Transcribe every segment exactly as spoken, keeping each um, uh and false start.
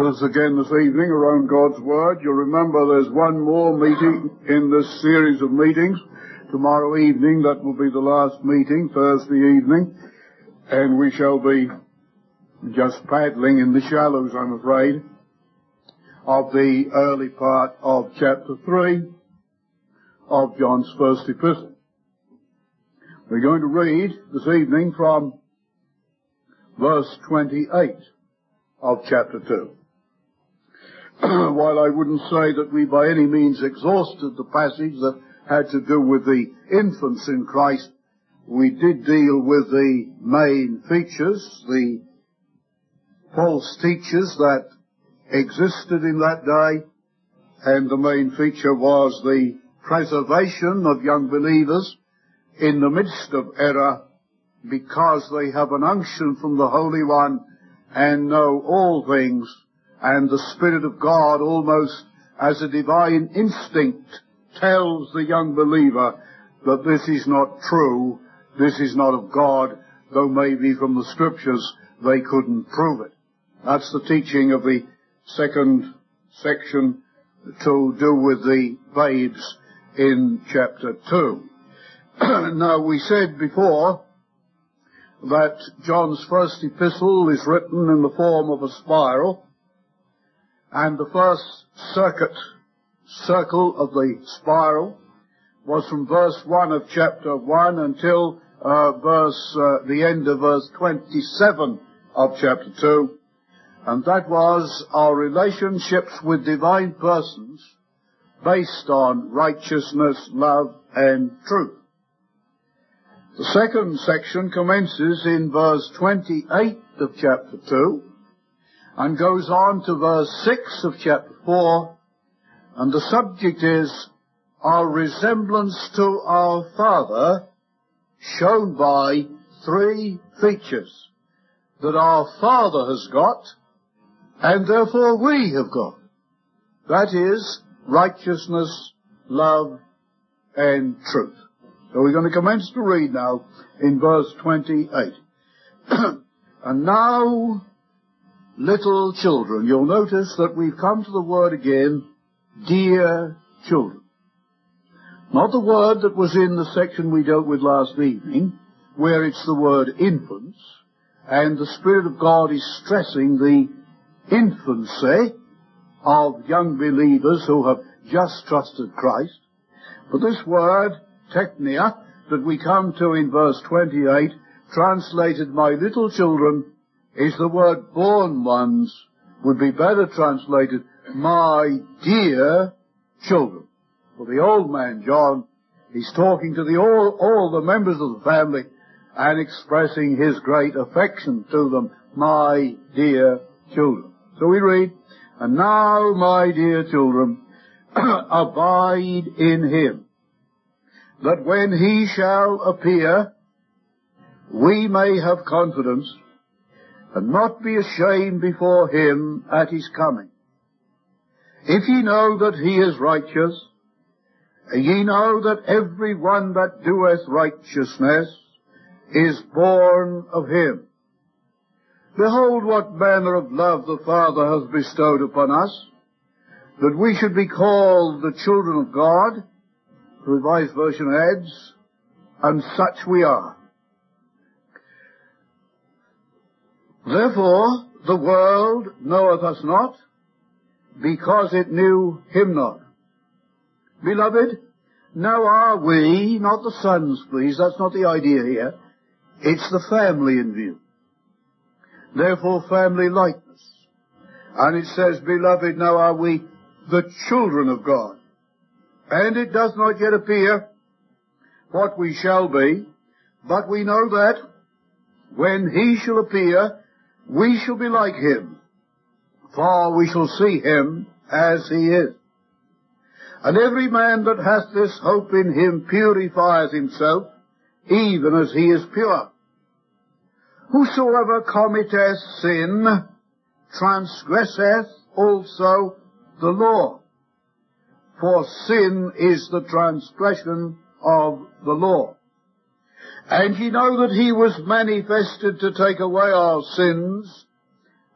with us again this evening around God's Word. You'll remember there's one more meeting in this series of meetings. Tomorrow evening, that will be the last meeting, Thursday evening, and we shall be just paddling in the shallows, I'm afraid, of the early part of chapter three of John's first epistle. We're going to read this evening from verse twenty-eight of chapter two. While I wouldn't say that we by any means exhausted the passage that had to do with the infants in Christ, we did deal with the main features, the false teachers that existed in that day, and the main feature was the preservation of young believers in the midst of error, because they have an unction from the Holy One and know all things, and the Spirit of God, almost as a divine instinct, tells the young believer that this is not true, this is not of God, though maybe from the Scriptures they couldn't prove it. That's the teaching of the second section to do with the babes in chapter two. Now, we said before that John's first epistle is written in the form of a spiral, and the first circuit, circle of the spiral was from verse one of chapter one until uh, verse, uh, the end of verse twenty-seven of chapter two, and that was our relationships with divine persons based on righteousness, love, and truth. The second section commences in verse twenty-eight of chapter two and goes on to verse six of chapter four, and the subject is our resemblance to our Father, shown by three features that our Father has got and therefore we have got. That is righteousness, love, and truth. So we're going to commence to read now in verse twenty-eight. And now, little children. You'll notice that we've come to the word again, dear children. Not the word that was in the section we dealt with last evening, where it's the word infants, and the Spirit of God is stressing the infancy of young believers who have just trusted Christ. But this word, teknia, that we come to in verse twenty-eight, translated my little children, is the word born ones, would be better translated my dear children. For the old man, John, he's talking to the all, all the members of the family and expressing his great affection to them, my dear children. So we read, and now, my dear children, abide in him, that when he shall appear, we may have confidence and not be ashamed before him at his coming. If ye know that he is righteous, and ye know that every one that doeth righteousness is born of him. Behold what manner of love the Father has bestowed upon us, that we should be called the children of God. The Revised Version adds, and such we are. Therefore the world knoweth us not, because it knew him not. Beloved, now are we, not the sons, please, that's not the idea here. It's the family in view. Therefore family likeness. And it says, beloved, now are we the children of God. And it does not yet appear what we shall be, but we know that when he shall appear, we shall be like him, for we shall see him as he is. And every man that hath this hope in him purifieth himself, even as he is pure. Whosoever committeth sin transgresseth also the law. For sin is the transgression of the law. And ye know that he was manifested to take away our sins,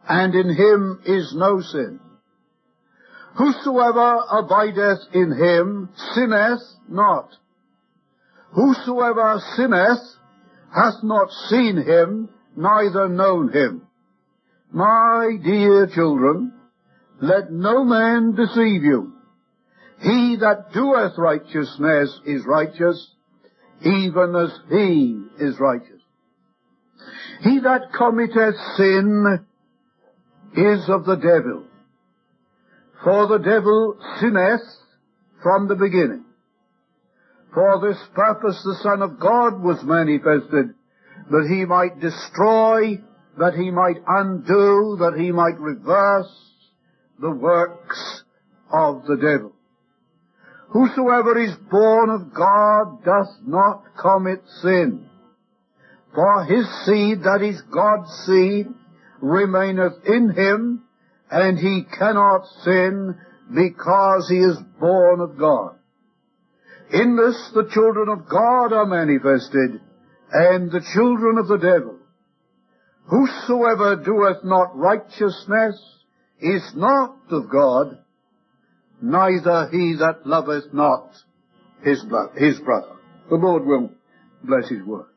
and in him is no sin. Whosoever abideth in him sinneth not. Whosoever sinneth hath not seen him, neither known him. My dear children, let no man deceive you. He that doeth righteousness is righteous, even as he is righteous. He that committeth sin is of the devil, for the devil sinneth from the beginning. For this purpose the Son of God was manifested, that he might destroy, that he might undo, that he might reverse the works of the devil. Whosoever is born of God doth not commit sin, for his seed, that is God's seed, remaineth in him, and he cannot sin, because he is born of God. In this the children of God are manifested, and the children of the devil. Whosoever doeth not righteousness is not of God, neither he that loveth not his, blood, his brother. The Lord will bless his word.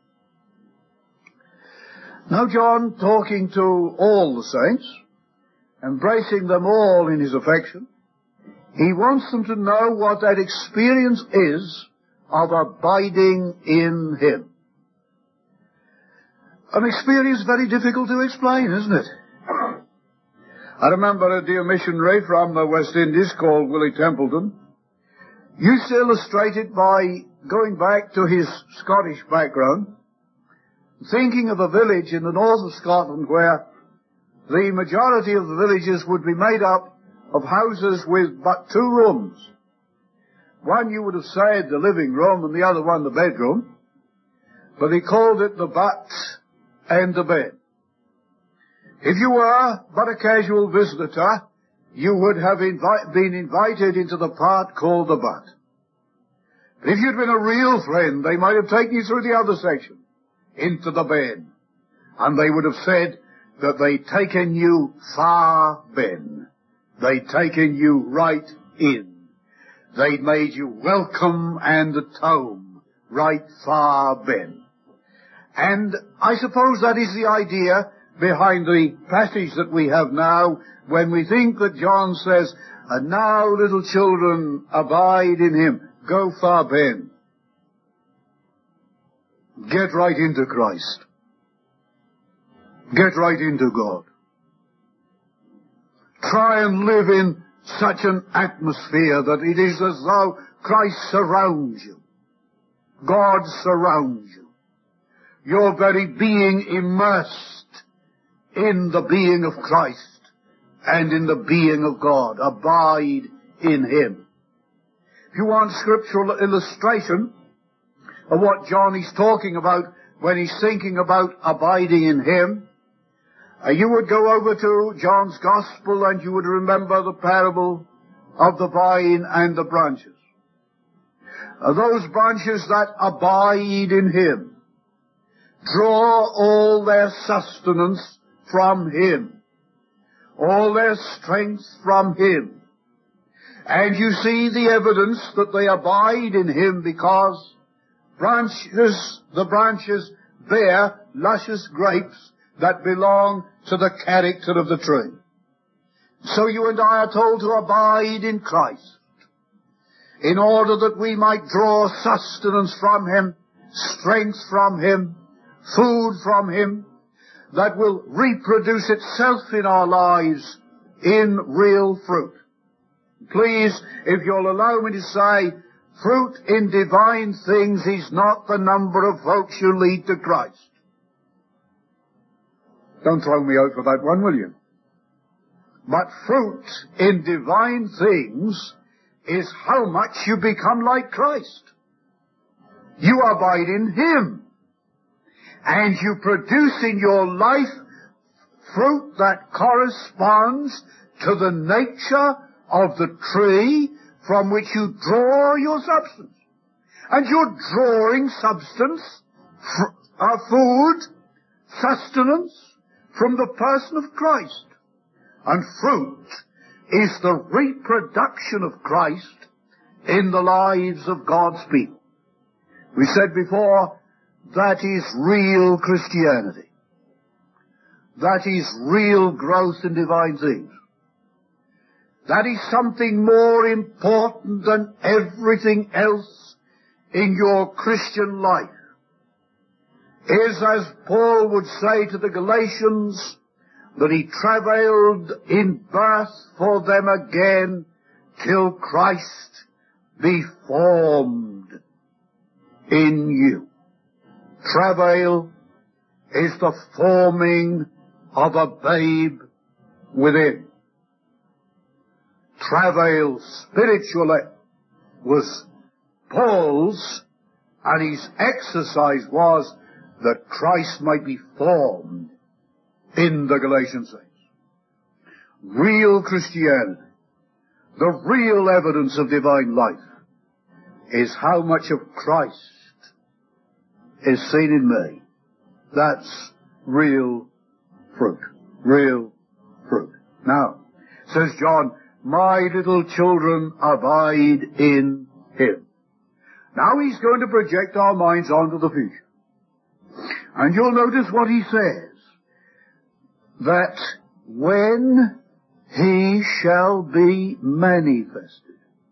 Now John, talking to all the saints, embracing them all in his affection, he wants them to know what that experience is of abiding in him. An experience very difficult to explain, isn't it? I remember a dear missionary from the West Indies called Willie Templeton used to illustrate it by going back to his Scottish background, thinking of a village in the north of Scotland where the majority of the villages would be made up of houses with but two rooms. One you would have said the living room and the other one the bedroom, but he called it the butt and the bed. If you were but a casual visitor, you would have invi- been invited into the part called the butt. But if you'd been a real friend, they might have taken you through the other section, into the bed, and they would have said that they'd taken you far ben. They'd taken you right in. They'd made you welcome and at home, right far ben. And I suppose that is the idea behind the passage that we have now, when we think that John says, and now little children abide in him, go far ben. Get right into Christ. Get right into God. Try and live in such an atmosphere that it is as though Christ surrounds you. God surrounds you. Your very being immersed in the being of Christ and in the being of God. Abide in him. If you want scriptural illustration of what John is talking about when he's thinking about abiding in him, uh, you would go over to John's Gospel and you would remember the parable of the vine and the branches. Uh, those branches that abide in him draw all their sustenance from him, all their strength from him. And you see the evidence that they abide in him because branches, the branches bear luscious grapes that belong to the character of the tree. So you and I are told to abide in Christ in order that we might draw sustenance from him, strength from him, food from him, that will reproduce itself in our lives in real fruit. Please, if you'll allow me to say, fruit in divine things is not the number of folks you lead to Christ. Don't throw me out for that one, will you? But fruit in divine things is how much you become like Christ. You abide in him. And you produce in your life fruit that corresponds to the nature of the tree from which you draw your substance. And you're drawing substance, uh, food, sustenance, from the person of Christ. And fruit is the reproduction of Christ in the lives of God's people. We said before, that is real Christianity. That is real growth in divine things. That is something more important than everything else in your Christian life. Is, as Paul would say to the Galatians, that he travailed in birth for them again till Christ be formed in you. Travail is the forming of a babe within. Travail spiritually was Paul's, and his exercise was that Christ might be formed in the Galatian saints. Real Christianity, the real evidence of divine life, is how much of Christ is seen in me. That's real fruit. Real fruit. Now, says John, my little children, abide in him. Now he's going to project our minds onto the future. And you'll notice what he says, that when he shall be manifested,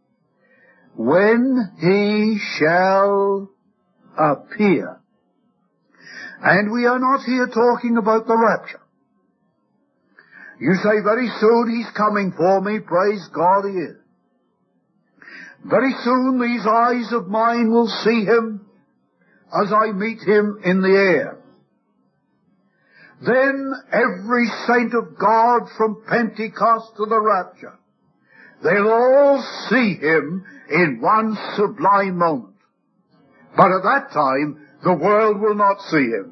when he shall appear. And we are not here talking about the rapture. You say, very soon he's coming for me. Praise God, he is. Very soon these eyes of mine will see him as I meet him in the air. Then every saint of God from Pentecost to the rapture, they'll all see him in one sublime moment. But at that time, the world will not see him.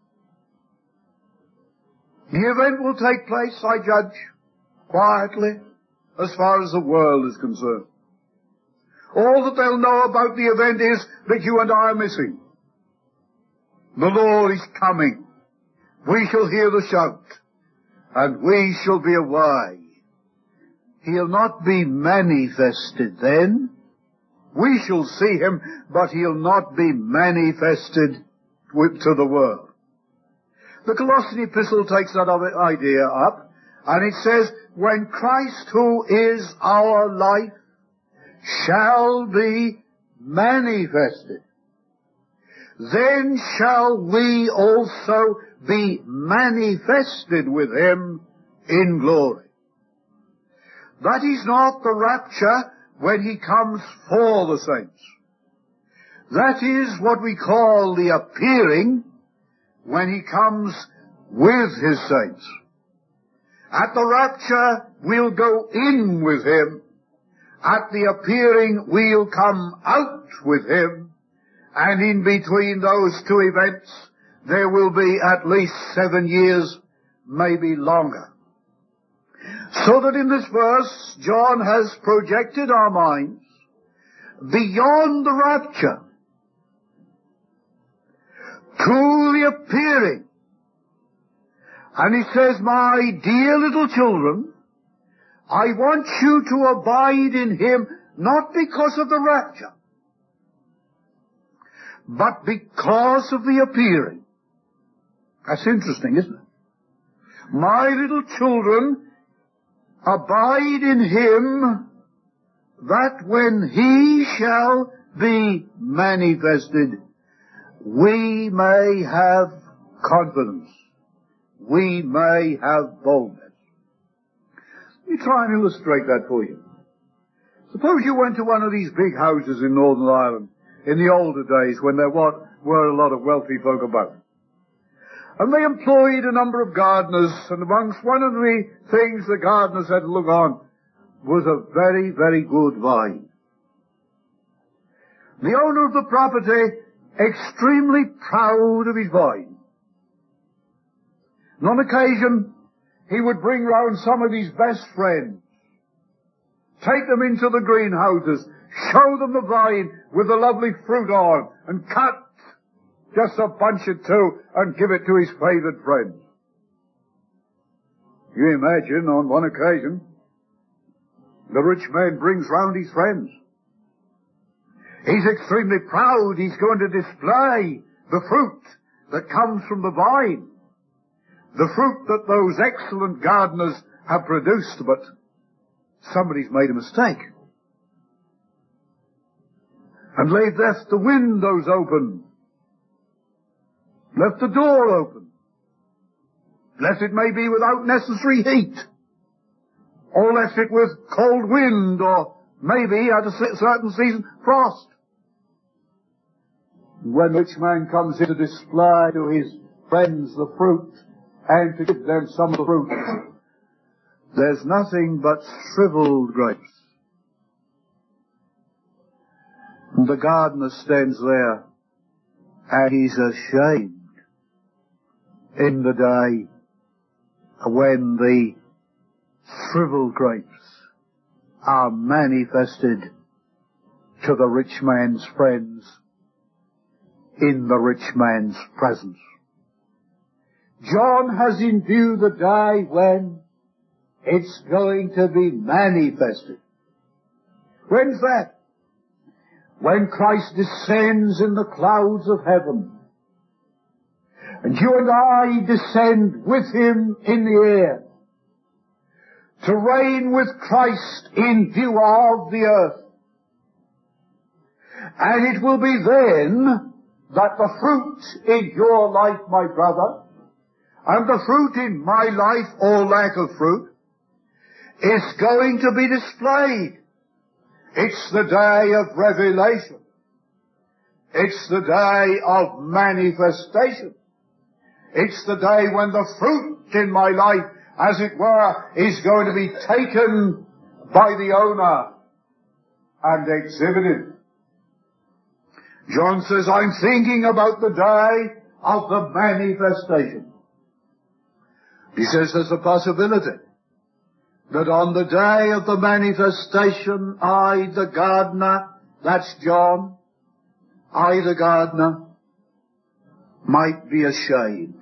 The event will take place, I judge, quietly, as far as the world is concerned. All that they'll know about the event is that you and I are missing. The Lord is coming. We shall hear the shout, and we shall be away. He'll not be manifested then. We shall see him, but he'll not be manifested to the world. The Colossian epistle takes that idea up, and it says, when Christ, who is our life, shall be manifested, then shall we also be manifested with him in glory. That is not the rapture when he comes for the saints. That is what we call the appearing when he comes with his saints. At the rapture, we'll go in with him. At the appearing, we'll come out with him. And in between those two events, there will be at least seven years, maybe longer. So that in this verse, John has projected our minds beyond the rapture to the appearing. And he says, my dear little children, I want you to abide in him, not because of the rapture, but because of the appearing. That's interesting, isn't it? My little children, abide in him, that when he shall be manifested, we may have confidence. We may have boldness. Let me try and illustrate that for you. Suppose you went to one of these big houses in Northern Ireland in the older days when there were a lot of wealthy folk about. And they employed a number of gardeners, and amongst one of the things the gardeners had to look on was a very, very good vine. The owner of the property, extremely proud of his vine. And on occasion, he would bring round some of his best friends, take them into the greenhouses, show them the vine with the lovely fruit on, and cut just a bunch or two and give it to his favourite friends. You imagine, on one occasion, the rich man brings round his friends. He's extremely proud. He's going to display the fruit that comes from the vine, the fruit that those excellent gardeners have produced, but somebody's made a mistake and they've left the windows open, left the door open, left it maybe without necessary heat, or left it with cold wind, or maybe at a certain season frost. When the rich man comes in to display to his friends the fruit and to give them some of the fruit, there's nothing but shriveled grapes. And the gardener stands there and he's ashamed in the day when the shriveled grapes are manifested to the rich man's friends in the rich man's presence. John has in view the day when it's going to be manifested. When's that? When Christ descends in the clouds of heaven, and you and I descend with him in the air, to reign with Christ in view of the earth. And it will be then that the fruit in your life, my brother, and the fruit in my life, or lack of fruit, is going to be displayed. It's the day of revelation. It's the day of manifestation. It's the day when the fruit in my life, as it were, is going to be taken by the owner and exhibited. John says, I'm thinking about the day of the manifestation. He says there's a possibility that on the day of the manifestation, I, the gardener, that's John, I, the gardener, might be ashamed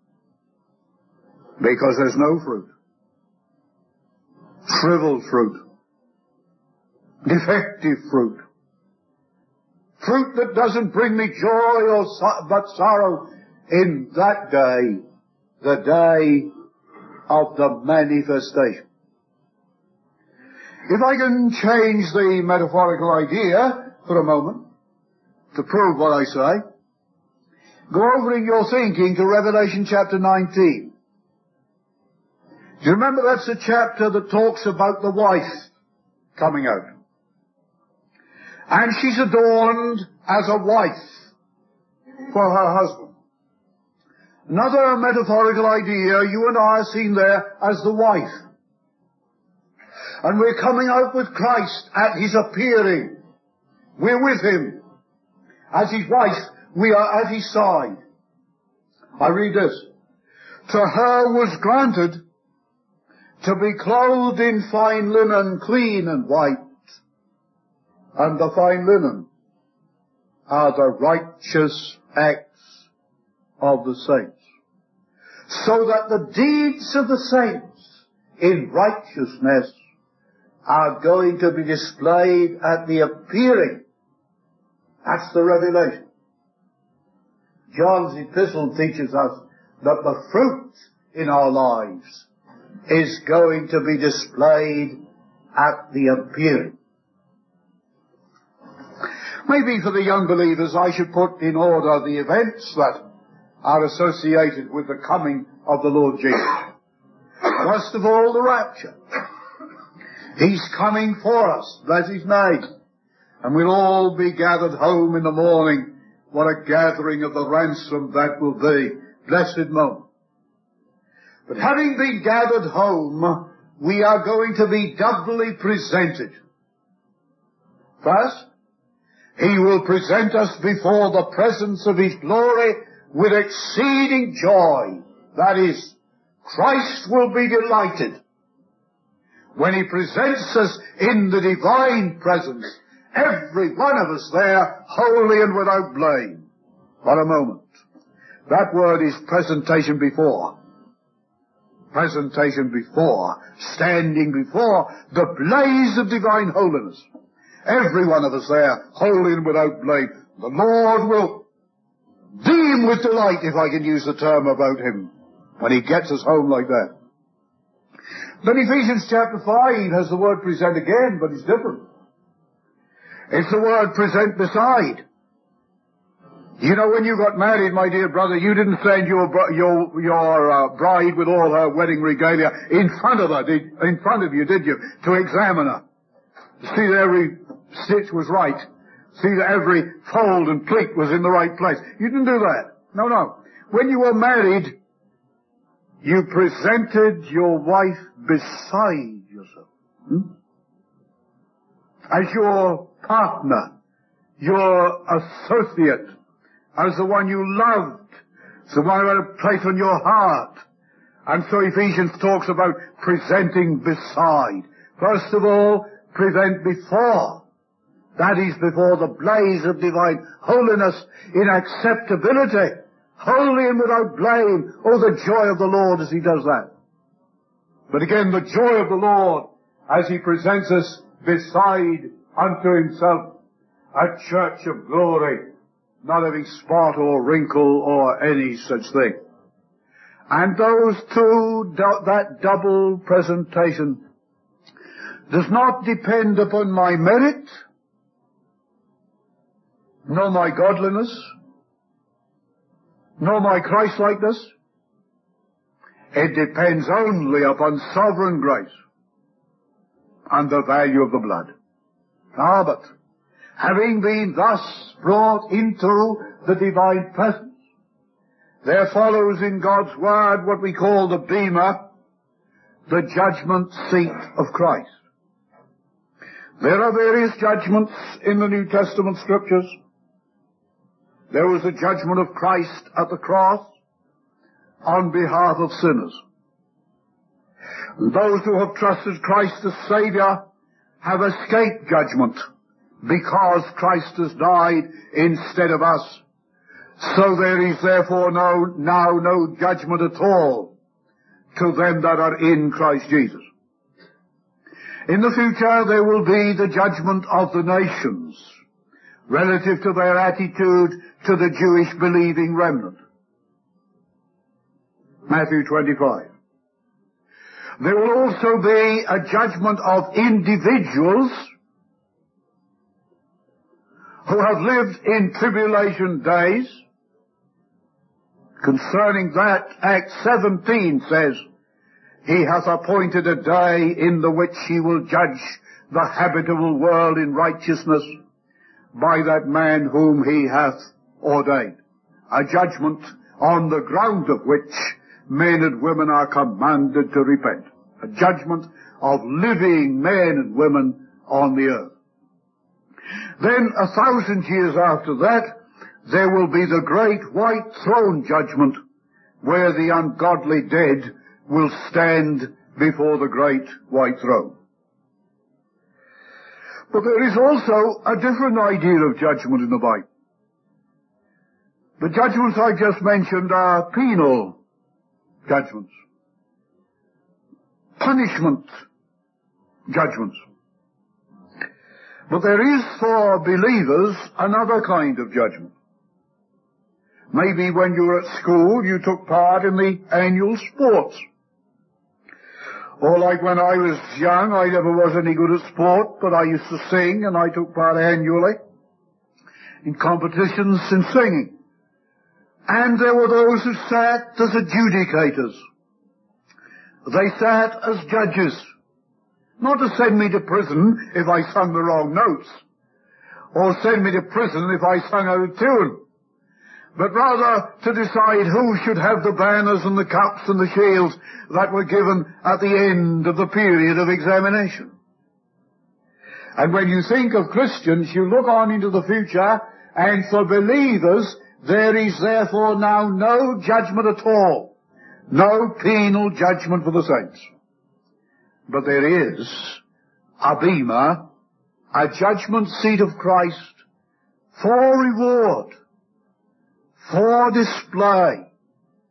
because there's no fruit. Shriveled fruit. Defective fruit. Fruit that doesn't bring me joy or so- but sorrow in that day, the day of the manifestation. If I can change the metaphorical idea for a moment to prove what I say, go over in your thinking to Revelation chapter nineteen. Do you remember that's the chapter that talks about the wife coming out? And she's adorned as a wife for her husband. Another metaphorical idea, you and I are seen there as the wife. And we're coming out with Christ at his appearing. We're with him. As his wife, we are at his side. I read this. To her was granted to be clothed in fine linen, clean and white. And the fine linen are the righteous acts of the saints. So that the deeds of the saints in righteousness are going to be displayed at the appearing. That's the revelation. John's epistle teaches us that the fruit in our lives is going to be displayed at the appearing. Maybe for the young believers I should put in order the events that are associated with the coming of the Lord Jesus. First of all, the rapture. He's coming for us, bless his name. And we'll all be gathered home in the morning. What a gathering of the ransom that will be. Blessed moment. But having been gathered home, we are going to be doubly presented. First, he will present us before the presence of his glory with exceeding joy. That is, Christ will be delighted when he presents us in the divine presence, every one of us there, holy and without blame. What a moment. That word is presentation before. presentation before, standing before the blaze of divine holiness. Every one of us there, holy and without blame. The Lord will beam with delight, if I can use the term about him, when he gets us home like that. Then Ephesians chapter five has the word present again, but it's different. It's the word present beside. You know, when you got married, my dear brother, you didn't send your your your uh, bride with all her wedding regalia in front of her, did, in front of you, did you, to examine her, to see that every stitch was right, see that every fold and pleat was in the right place. You didn't do that. No, no. When you were married, you presented your wife beside yourself, hmm? as your partner, your associate, as the one you loved, the one who had a place on your heart. And so Ephesians talks about presenting beside. First of all, present before. That is before the blaze of divine holiness in acceptability, holy and without blame. Oh, the joy of the Lord as he does that. But again, the joy of the Lord as he presents us beside unto himself a church of glory, not having spot or wrinkle or any such thing. And those two, that double presentation does not depend upon my merit, nor my godliness, nor my Christ-likeness. It depends only upon sovereign grace and the value of the blood. Ah, but having been thus brought into the divine presence, there follows in God's word what we call the bema, the judgment seat of Christ. There are various judgments in the New Testament scriptures. There was the judgment of Christ at the cross on behalf of sinners. Those who have trusted Christ as Savior have escaped judgment because Christ has died instead of us. So there is therefore no, now no judgment at all to them that are in Christ Jesus. In the future there will be the judgment of the nations relative to their attitude to the Jewish believing remnant. Matthew twenty-five. There will also be a judgment of individuals who have lived in tribulation days. Concerning that, Acts seventeen says, he hath appointed a day in the which he will judge the habitable world in righteousness by that man whom he hath ordained. A judgment on the ground of which men and women are commanded to repent. A judgment of living men and women on the earth. Then, a thousand years after that, there will be the great white throne judgment, where the ungodly dead will stand before the great white throne. But there is also a different idea of judgment in the Bible. The judgments I just mentioned are penal judgments, punishment judgments. But there is for believers another kind of judgment. Maybe when you were at school you took part in the annual sports. Or like when I was young, I never was any good at sport, but I used to sing and I took part annually in competitions in singing. And there were those who sat as adjudicators. They sat as judges. Not to send me to prison if I sung the wrong notes, or send me to prison if I sung out of tune, but rather to decide who should have the banners and the cups and the shields that were given at the end of the period of examination. And when you think of Christians, you look on into the future, and for believers, there is therefore now no judgment at all. No penal judgment for the saints. But there is a bema, a judgment seat of Christ, for reward, for display,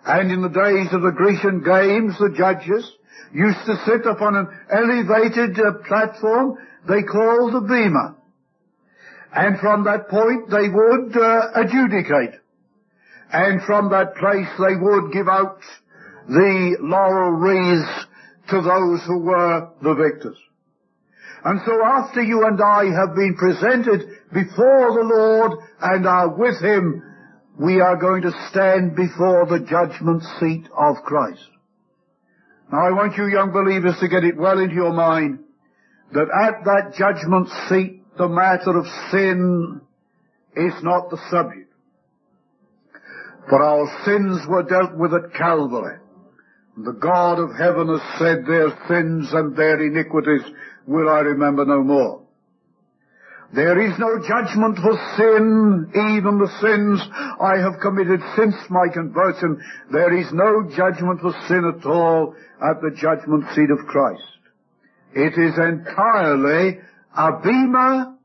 And in the days of the Grecian games, the judges used to sit upon an elevated uh, platform they called the bema. And from that point they would uh, adjudicate. And from that place they would give out the laurel wreaths to those who were the victors. And so after you and I have been presented before the Lord and are with Him, we are going to stand before the judgment seat of Christ. Now I want you young believers to get it well into your mind that at that judgment seat the matter of sin is not the subject. For our sins were dealt with at Calvary. The God of heaven has said, their sins and their iniquities will I remember no more. There is no judgment for sin, even the sins I have committed since my conversion. There is no judgment for sin at all at the judgment seat of Christ. It is entirely a bema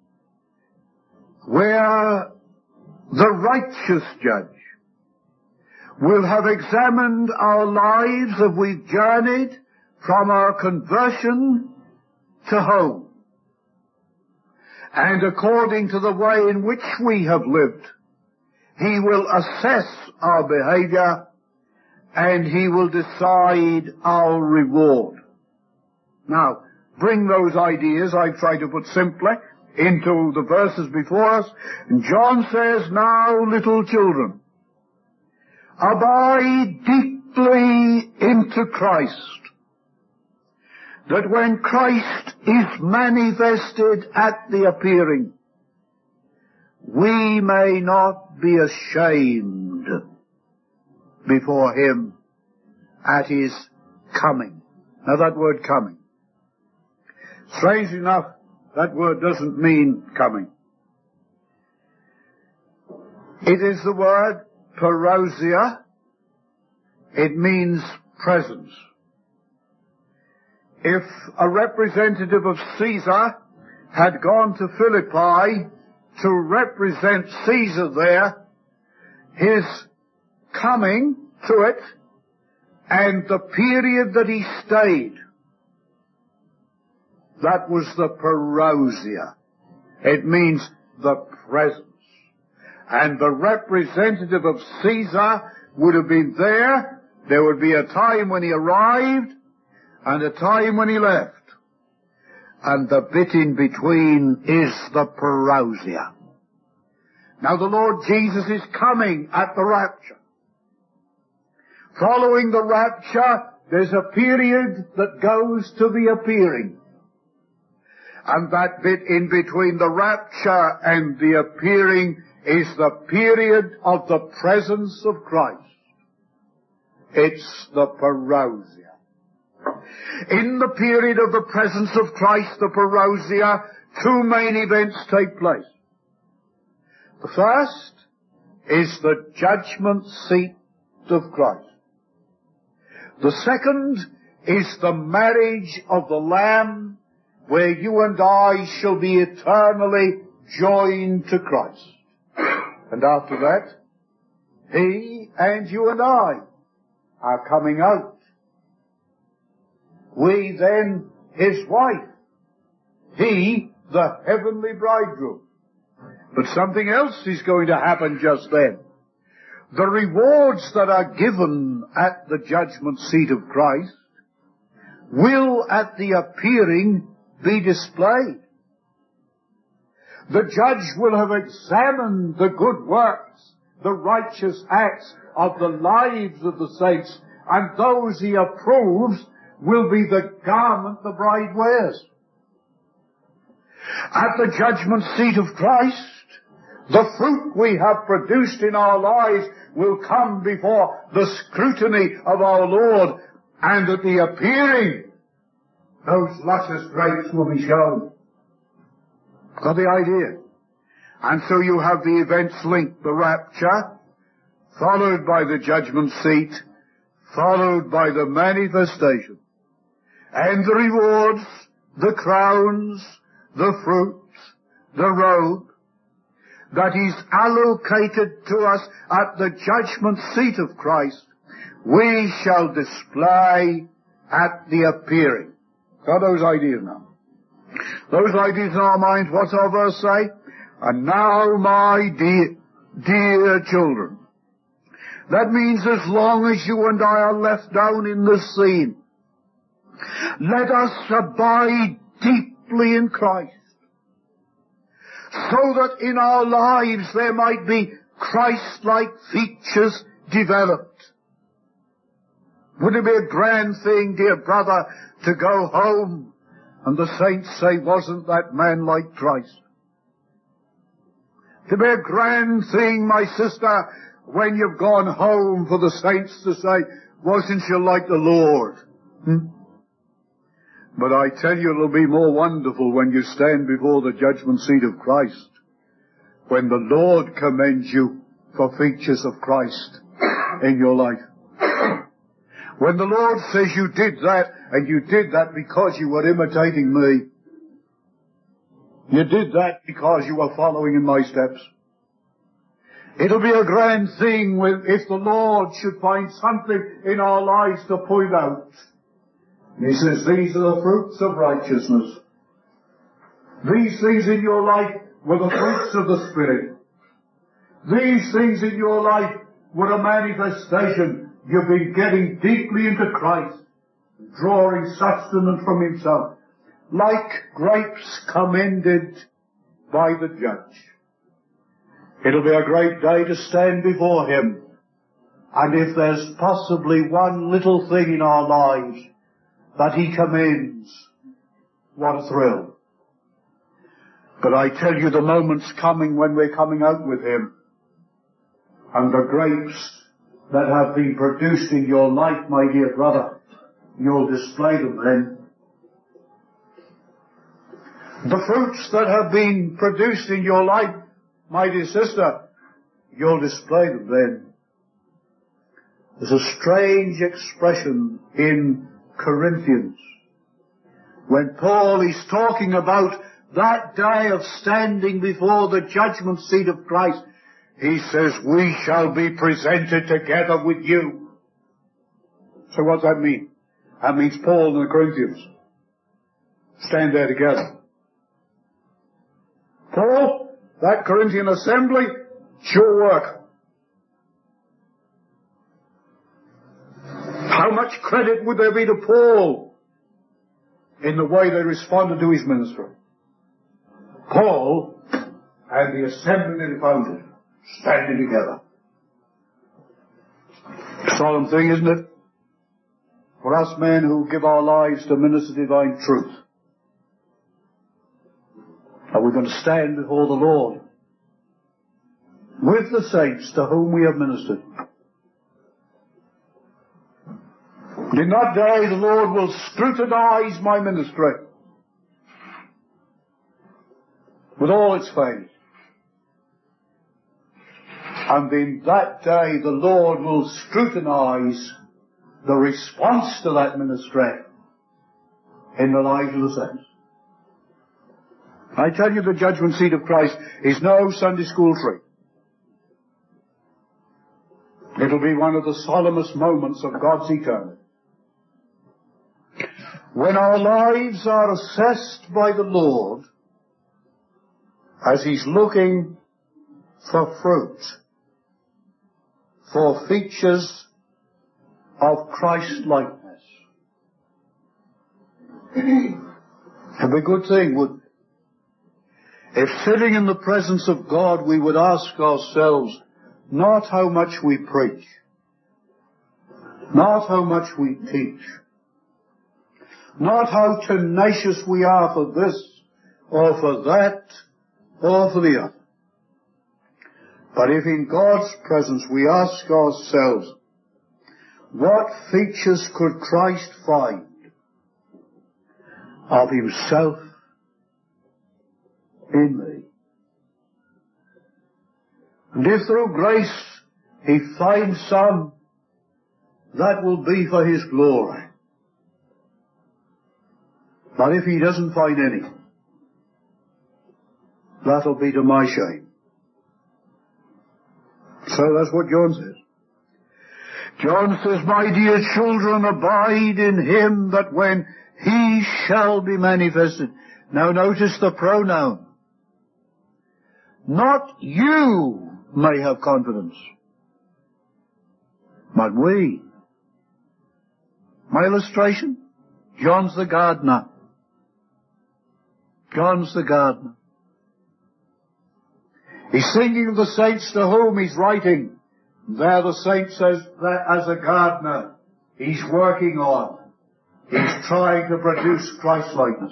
where the righteous judge will have examined our lives as we've journeyed from our conversion to home. And according to the way in which we have lived, He will assess our behavior and He will decide our reward. Now, bring those ideas, I've tried to put simply, into the verses before us. And John says, now, little children, abide deeply into Christ, that when Christ is manifested at the appearing, we may not be ashamed before Him at His coming. Now that word coming, strange enough, that word doesn't mean coming. It is the word parousia. It means presence. If a representative of Caesar had gone to Philippi to represent Caesar there, his coming to it and the period that he stayed, that was the parousia. It means the presence. And the representative of Caesar would have been there. There would be a time when he arrived and a time when he left. And the bit in between is the parousia. Now the Lord Jesus is coming at the rapture. Following the rapture, there's a period that goes to the appearing. And that bit in between the rapture and the appearing is the period of the presence of Christ. It's the parousia. In the period of the presence of Christ, the parousia, two main events take place. The first is the judgment seat of Christ. The second is the marriage of the Lamb, where you and I shall be eternally joined to Christ. And after that, He and you and I are coming out. We then, His wife. He, the heavenly bridegroom. But something else is going to happen just then. The rewards that are given at the judgment seat of Christ will at the appearing be displayed. The judge will have examined the good works, the righteous acts of the lives of the saints, and those he approves will be the garment the bride wears. At the judgment seat of Christ, the fruit we have produced in our lives will come before the scrutiny of our Lord, and at the appearing, those luscious grapes will be shown. Got the idea? And so you have the events linked, the rapture, followed by the judgment seat, followed by the manifestation, and the rewards, the crowns, the fruits, the robe, that is allocated to us at the judgment seat of Christ, we shall display at the appearing. Got those ideas now? Those ideas in our minds, what's our verse say? And now, my dear, dear children. That means as long as you and I are left down in the scene, let us abide deeply in Christ, so that in our lives there might be Christ-like features developed. Wouldn't it be a grand thing, dear brother, to go home and the saints say, wasn't that man like Christ? To be a grand thing, my sister, when you've gone home for the saints to say, wasn't you like the Lord? Hmm? But I tell you, it'll be more wonderful when you stand before the judgment seat of Christ, when the Lord commends you for features of Christ in your life. When the Lord says you did that, and you did that because you were imitating me. You did that because you were following in my steps. It'll be a grand thing if the Lord should find something in our lives to point out. He says, these are the fruits of righteousness. These things in your life were the fruits of the Spirit. These things in your life were a manifestation. You've been getting deeply into Christ, drawing sustenance from Himself, like grapes commended by the judge. It'll be a great day to stand before Him. And if there's possibly one little thing in our lives that He commends, what a thrill. But I tell you, the moment's coming when we're coming out with Him, and the grapes that have been produced in your life, my dear brother, you'll display them then. The fruits that have been produced in your life, my dear sister, you'll display them then. There's a strange expression in Corinthians when Paul is talking about that day of standing before the judgment seat of Christ. He says, we shall be presented together with you. So what's that mean? That means Paul and the Corinthians stand there together. Paul, that Corinthian assembly, it's your work. How much credit would there be to Paul in the way they responded to his ministry? Paul and the assembly that he founded, standing together. Solemn thing, isn't it? For us men who give our lives to minister divine truth. Are we going to stand before the Lord with the saints to whom we have ministered? And in that day the Lord will scrutinize my ministry with all its faith. And in that day the Lord will scrutinize the response to that ministry in the lives of the saints. I tell you, the judgment seat of Christ is no Sunday school treat. It'll be one of the solemnest moments of God's eternity, when our lives are assessed by the Lord as He's looking for fruit, for features of Christ-likeness. It'd be a good thing, wouldn't it? If sitting in the presence of God we would ask ourselves not how much we preach, not how much we teach, not how tenacious we are for this or for that or for the other, but if in God's presence we ask ourselves, what features could Christ find of Himself in me? And if through grace He finds some, that will be for His glory. But if He doesn't find any, that'll be to my shame. So that's what John says. John says, my dear children, abide in him, that when he shall be manifested. Now notice the pronoun. Not you may have confidence, but we. My illustration? John's the gardener. John's the gardener. He's thinking of the saints to whom he's writing. There the saint says that as a gardener, he's working on. He's trying to produce Christ-likeness.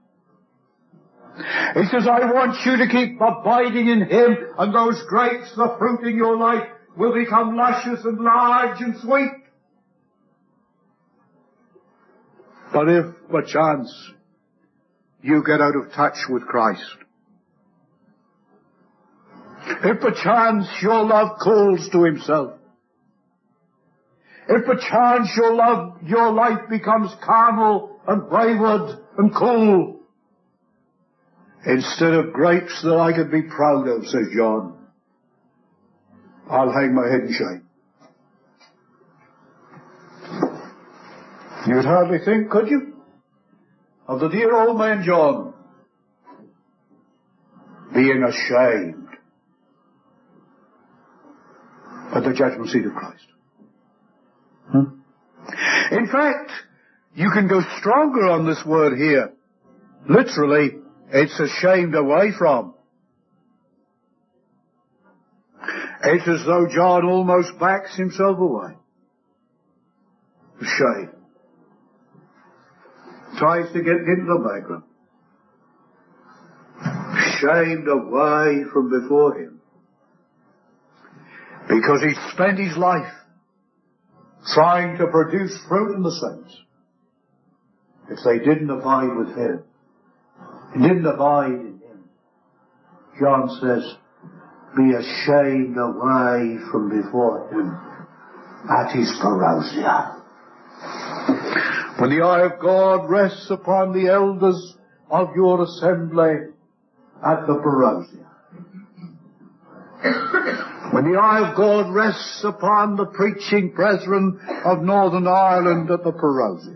He says, I want you to keep abiding in him, and those grapes, the fruit in your life, will become luscious and large and sweet. But if, perchance, you get out of touch with Christ, if perchance your love cools to himself, if perchance your love, your life becomes carnal and wayward and cool, instead of grapes that I could be proud of, says John, I'll hang my head in shame. You'd hardly think, could you, of the dear old man John being ashamed at the judgment seat of Christ. Hmm? In fact, you can go stronger on this word here. Literally, it's ashamed away from. It's as though John almost backs himself away. Shame. Tries to get into the background. Shamed away from before him. Because he spent his life trying to produce fruit in the saints. If they didn't abide with him, didn't abide in him, John says, be ashamed away from before him at his parousia. When the eye of God rests upon the elders of your assembly at the parousia. When the eye of God rests upon the preaching brethren of Northern Ireland at the parousia.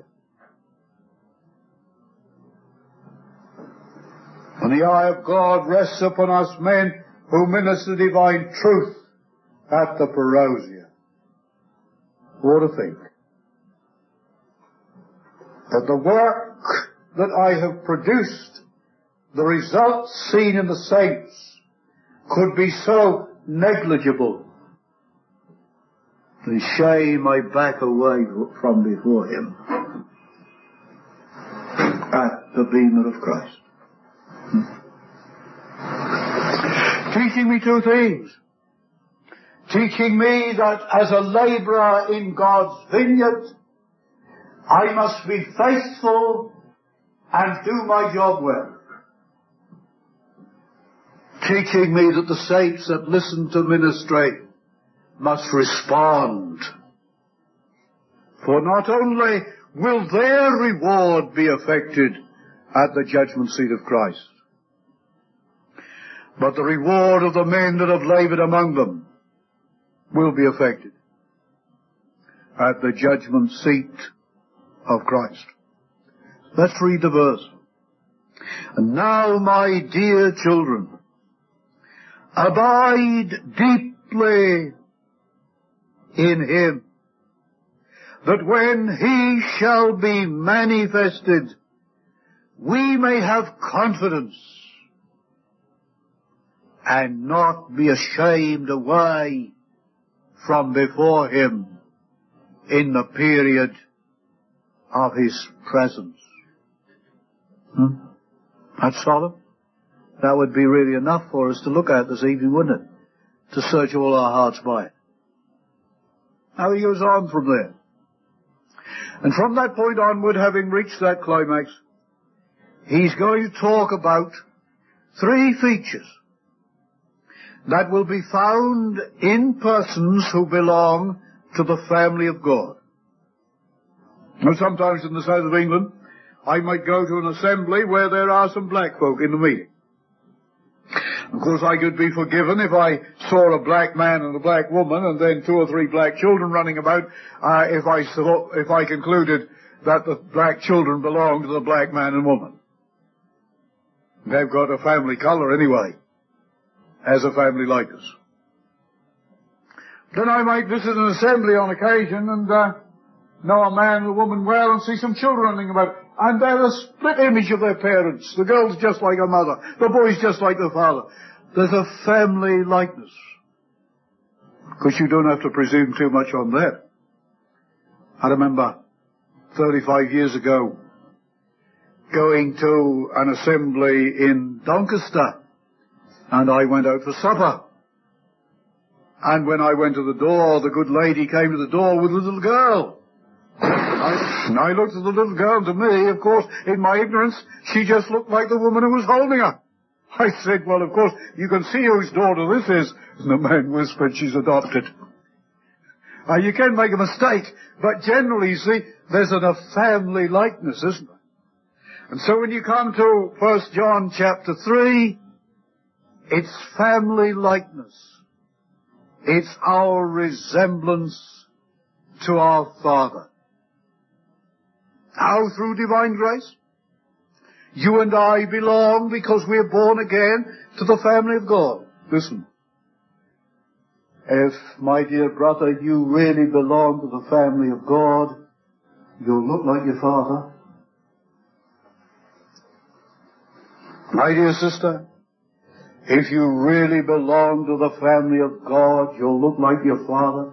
When the eye of God rests upon us men who minister divine truth at the parousia. What to think? That the work that I have produced, the results seen in the saints, could be so negligible. In shame I back away from before him at the bema of Christ. Teaching me two things. Teaching me that as a labourer in God's vineyard, I must be faithful and do my job well. Teaching me that the saints that listen to ministry must respond. For not only will their reward be affected at the judgment seat of Christ, but the reward of the men that have laboured among them will be affected at the judgment seat of Christ. Let's read the verse. And now, my dear children, abide deeply in him, that when he shall be manifested, we may have confidence and not be ashamed away from before him in the period of his presence. Hmm? That's solemn. That would be really enough for us to look at this evening, wouldn't it? To search all our hearts by it. Now he goes on from there. And from that point onward, having reached that climax, he's going to talk about three features that will be found in persons who belong to the family of God. And sometimes in the south of England, I might go to an assembly where there are some black folk in the meeting. Of course, I could be forgiven if I saw a black man and a black woman and then two or three black children running about, uh, if I saw, if I concluded that the black children belonged to the black man and woman. They've got a family colour anyway, as a family likeness. Then I might visit an assembly on occasion and uh, know a man and a woman well and see some children running about. And they're a split image of their parents. The girl's just like her mother. The boy's just like their father. There's a family likeness. Because you don't have to presume too much on that. I remember thirty-five years ago going to an assembly in Doncaster. And I went out for supper. And when I went to the door, the good lady came to the door with a little girl. I, and I looked at the little girl. To me, of course, in my ignorance, she just looked like the woman who was holding her. I said, well, of course, you can see whose daughter this is. And the man whispered, she's adopted. Uh, you can make a mistake, but generally, you see, there's an, a family likeness, isn't there? And so when you come to First John chapter three, it's family likeness. It's our resemblance to our Father. How? Through divine grace? You and I belong, because we're born again, to the family of God. Listen. If, my dear brother, you really belong to the family of God, you'll look like your Father. My dear sister, if you really belong to the family of God, you'll look like your Father.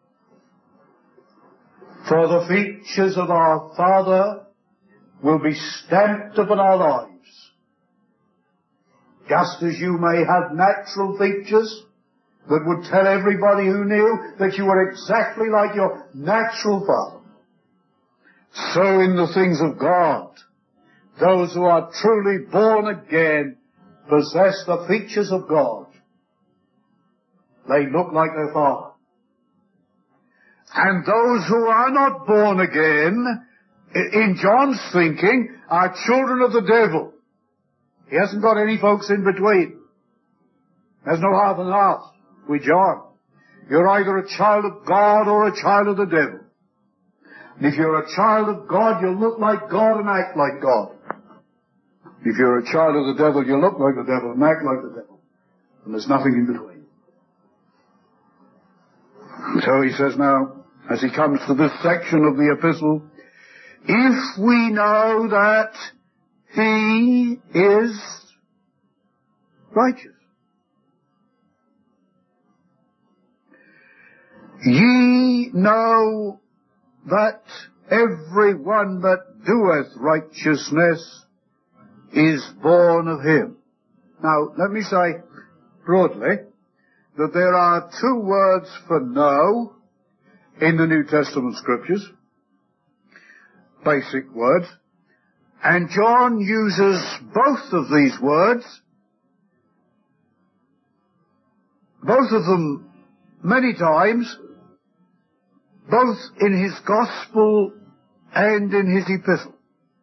For the features of our Father will be stamped upon our lives. Just as you may have natural features that would tell everybody who knew that you were exactly like your natural father, so in the things of God, those who are truly born again possess the features of God. They look like their Father. And those who are not born again, in John's thinking, are children of the devil. He hasn't got any folks in between. There's no half and half with John. You're either a child of God or a child of the devil. And if you're a child of God, you'll look like God and act like God. If you're a child of the devil, you'll look like the devil and act like the devil. And there's nothing in between. So he says now, as he comes to this section of the epistle, if we know that he is righteous. Ye know that every one that doeth righteousness is born of him. Now, let me say broadly that there are two words for know in the New Testament scriptures, basic words, and John uses both of these words, both of them many times, both in his gospel and in his epistle.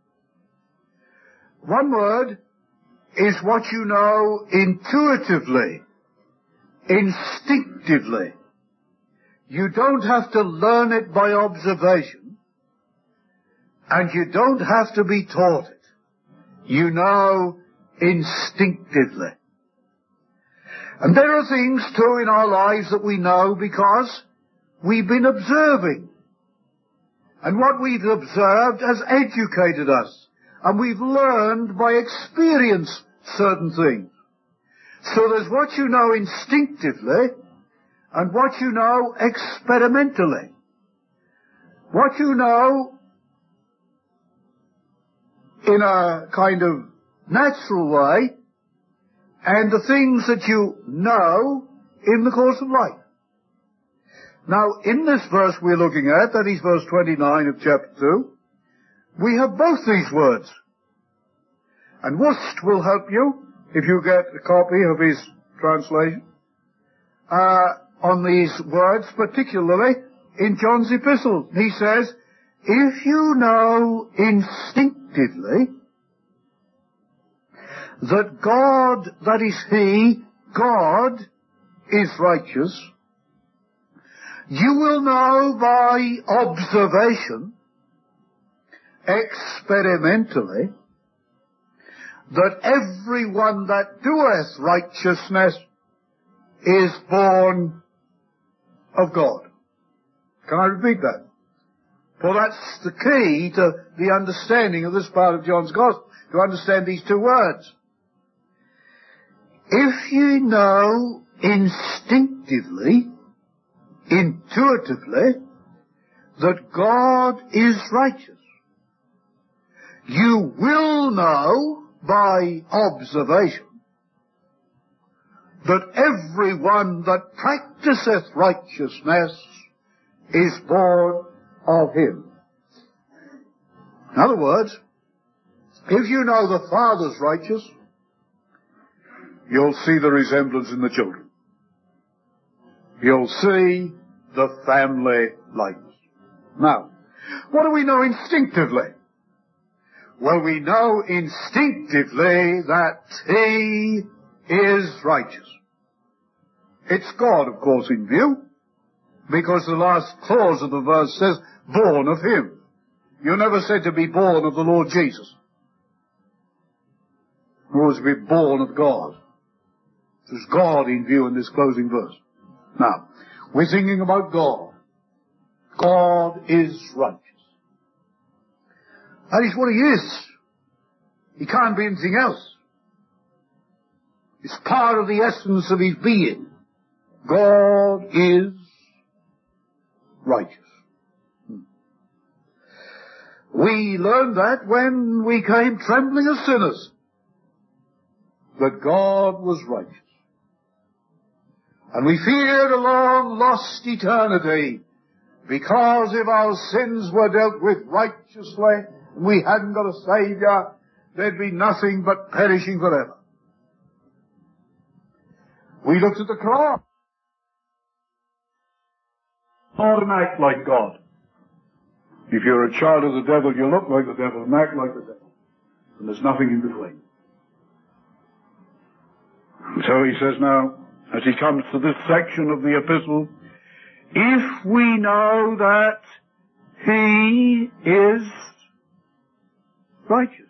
One word is what you know intuitively, instinctively. You don't have to learn it by observation, and you don't have to be taught it. You know instinctively. And there are things, too, in our lives that we know because we've been observing. And what we've observed has educated us. And we've learned by experience certain things. So there's what you know instinctively and what you know experimentally. What you know in a kind of natural way, and the things that you know in the course of life. Now, in this verse we're looking at, that is verse twenty-nine of chapter two, we have both these words. And Wust will help you, if you get a copy of his translation, uh, on these words, particularly in John's epistle. He says, if you know instinctively that God, that is He, God, is righteous, you will know by observation, experimentally, that every one that doeth righteousness is born of God. Can I repeat that? For that's the key to the understanding of this part of John's Gospel, to understand these two words. If you know instinctively, intuitively, that God is righteous, you will know by observation that every one that practiseth righteousness is born of Him. In other words, if you know the Father's righteous, you'll see the resemblance in the children. You'll see the family likeness. Now, what do we know instinctively? Well, we know instinctively that He is righteous. It's God, of course, in view, because the last clause of the verse says, born of Him. You're never said to be born of the Lord Jesus. Or to be born of God. There's God in view in this closing verse. Now, we're thinking about God. God is righteous. That is what He is. He can't be anything else. It's part of the essence of His being. God is righteous. Hmm. We learned that when we came trembling as sinners, that God was righteous. And we feared a long lost eternity, because if our sins were dealt with righteously, and we hadn't got a Saviour, there'd be nothing but perishing forever. We looked at the cross. Or and act like God. If you're a child of the devil, you look like the devil and act like the devil. And there's nothing in between. So he says now, as he comes to this section of the epistle, if we know that He is righteous,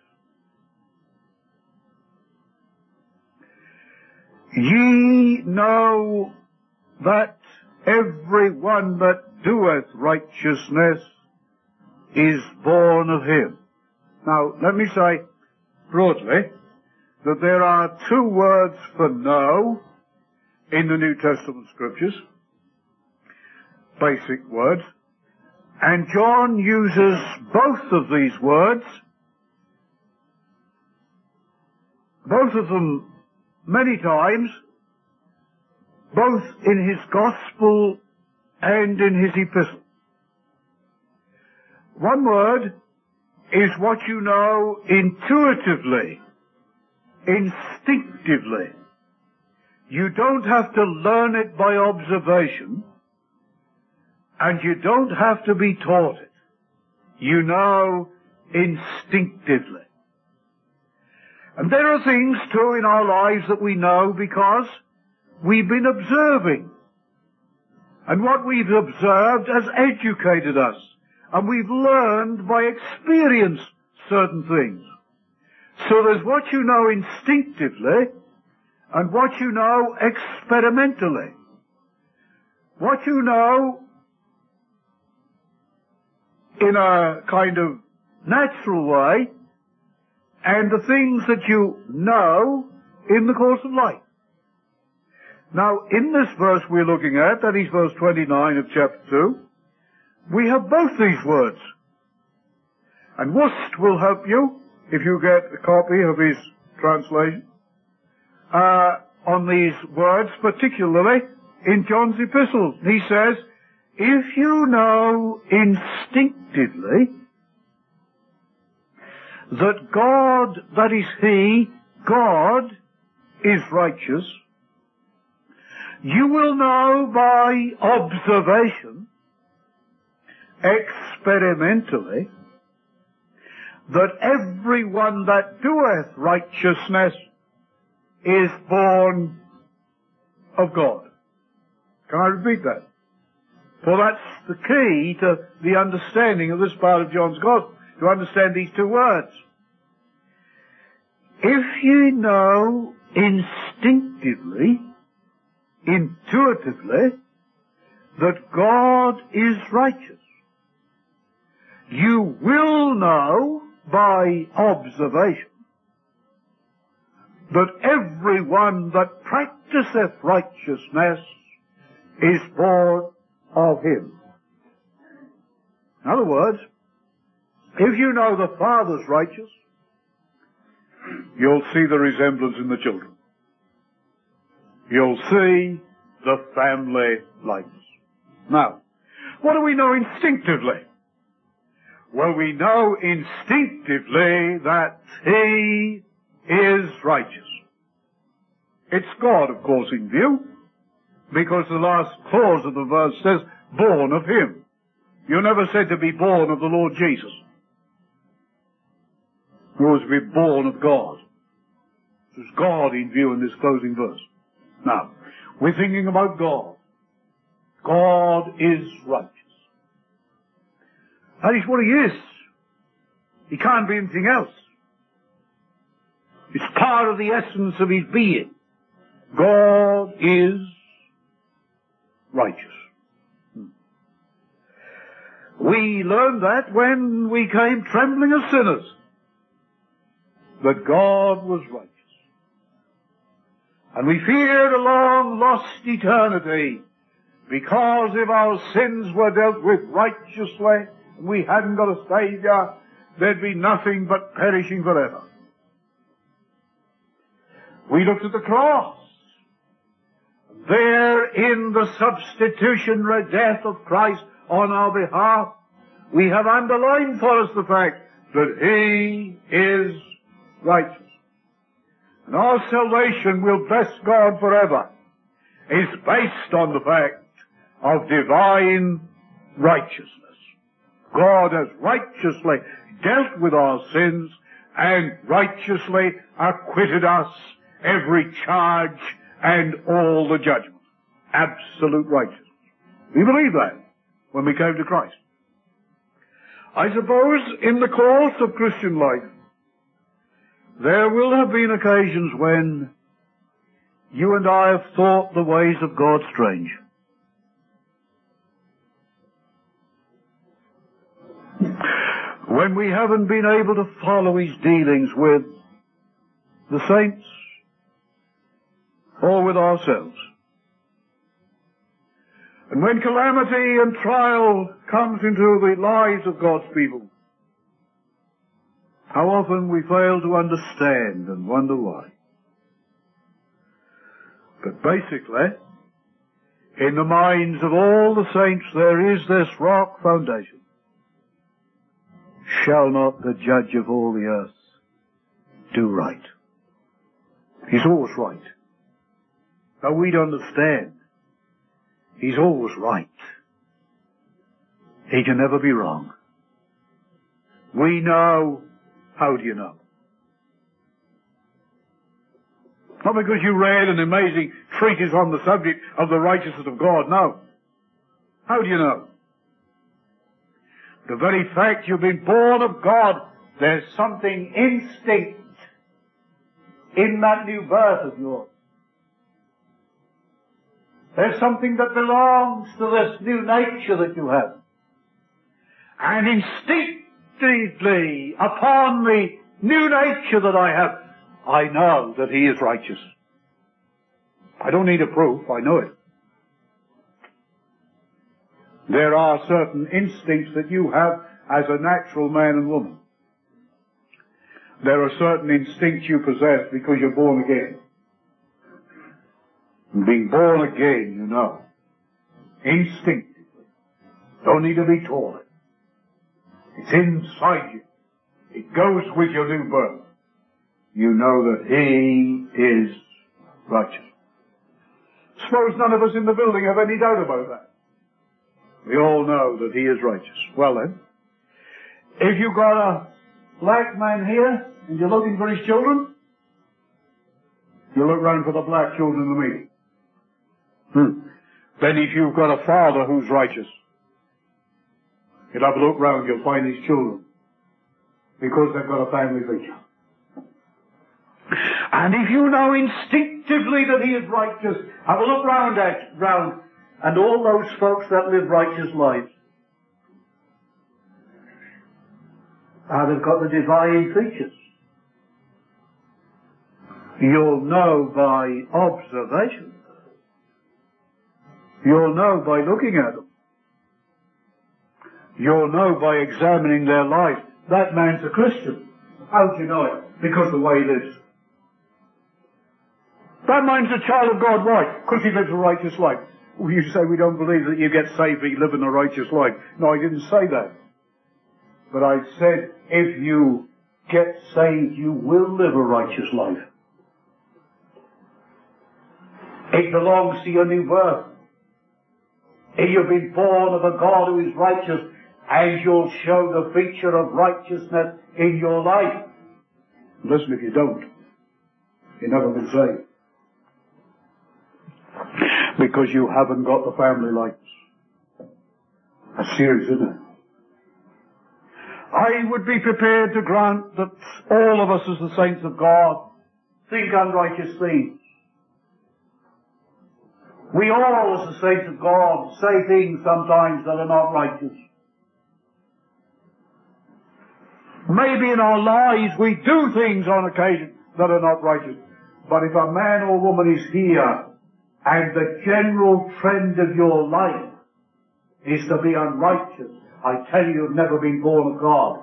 ye know that every one that doeth righteousness is born of Him. Now, let me say broadly that there are two words for know in the New Testament Scriptures, basic words, and John uses both of these words, both of them many times, both in his Gospel and in his epistle. One word is what you know intuitively, instinctively. You don't have to learn it by observation, and you don't have to be taught it. You know instinctively. And there are things, too, in our lives that we know because we've been observing. And what we've observed has educated us. And we've learned by experience certain things. So there's what you know instinctively and what you know experimentally. What you know in a kind of natural way, and the things that you know in the course of life. Now, in this verse we're looking at, that is verse twenty-nine of chapter two, we have both these words. And Wust will help you, if you get a copy of his translation, uh, on these words, particularly in John's epistles. He says, if you know instinctively that God, that is He, God, is righteous, you will know by observation, experimentally, that every one that doeth righteousness is born of God. Can I repeat that? For that's the key to the understanding of this part of John's Gospel, to understand these two words. If ye know instinctively, intuitively, that God is righteous, you will know by observation that everyone that practiseth righteousness is born of him. In other words, if you know the Father's righteous, you'll see the resemblance in the children. You'll see the family likeness. Now, what do we know instinctively? Well, we know instinctively that he is righteous. It's God, of course, in view, because the last clause of the verse says, born of him. You're never said to be born of the Lord Jesus. You're always to be born of God. There's God in view in this closing verse. Now, we're thinking about God. God is righteous. That is what he is. He can't be anything else. It's part of the essence of his being. God is righteous. Hmm. We learned that when we came trembling as sinners, that God was righteous. And we feared a long lost eternity, because if our sins were dealt with righteously, and we hadn't got a Saviour, there'd be nothing but perishing forever. We looked at the cross. There, in the substitutionary death of Christ on our behalf, we have underlined for us the fact that he is righteous. And our salvation, will bless God forever, is based on the fact of divine righteousness. God has righteously dealt with our sins and righteously acquitted us every charge and all the judgment. Absolute righteousness. We believe that when we came to Christ. I suppose in the course of Christian life, there will have been occasions when you and I have thought the ways of God strange. When we haven't been able to follow his dealings with the saints or with ourselves. And when calamity and trial comes into the lives of God's people, how often we fail to understand and wonder why. But basically, in the minds of all the saints there is this rock foundation. Shall not the judge of all the earth do right? He's always right. Now we'd understand. He's always right. He can never be wrong. We know. How do you know? Not because you read an amazing treatise on the subject of the righteousness of God, no. How do you know? The very fact you've been born of God, there's something instinct in that new birth of yours. There's something that belongs to this new nature that you have. And instinctively, upon the new nature that I have, I know that he is righteous. I don't need a proof, I know it. There are certain instincts that you have as a natural man and woman. There are certain instincts you possess because you're born again. And being born again, you know, instinctively. Don't need to be taught. It's inside you. It goes with your new birth. You know that he is righteous. Suppose none of us in the building have any doubt about that. We all know that he is righteous. Well then, if you've got a black man here and you're looking for his children, You look round for the black children in the meeting. Hmm. Then if you've got a father who's righteous, you'll have a look round, you'll find his children. Because they've got a family feature. And if you know instinctively that he is righteous, have a look round at, round, and all those folks that live righteous lives, how they've got the divine features. You'll know by observation. You'll know by looking at them. You'll know by examining their life. That man's a Christian. How do you know it? Because of the way he lives. That man's a child of God. Why? Because he lives a righteous life. Well, you say we don't believe that you get saved if you live in a righteous life. No, I didn't say that. But I said if you get saved, you will live a righteous life. It belongs to your new birth. If you've been born of a God who is righteous, and you'll show the feature of righteousness in your life. Listen, if you don't, you've never been saved. Because you haven't got the family likeness. That's serious, isn't it? I would be prepared to grant that all of us as the saints of God think unrighteous things. We all as the saints of God say things sometimes that are not righteous. Maybe in our lives we do things on occasion that are not righteous. But if a man or woman is here and the general trend of your life is to be unrighteous, I tell you, you've never been born of God.